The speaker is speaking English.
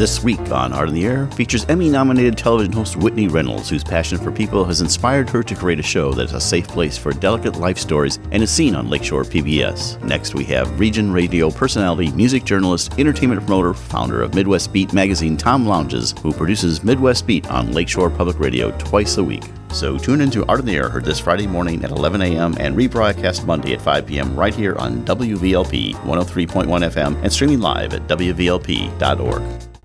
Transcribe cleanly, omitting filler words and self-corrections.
This week on Art in the Air features Emmy-nominated television host Whitney Reynolds, whose passion for people has inspired her to create a show that is a safe place for delicate life stories and is seen on Lakeshore PBS. Next, we have Region Radio personality, music journalist, entertainment promoter, founder of Midwest Beat magazine, Tom Lounges, who produces Midwest Beat on Lakeshore Public Radio twice a week. So tune into Art in the Air, heard this Friday morning at 11 a.m. and rebroadcast Monday at 5 p.m. right here on WVLP 103.1 FM and streaming live at WVLP.org.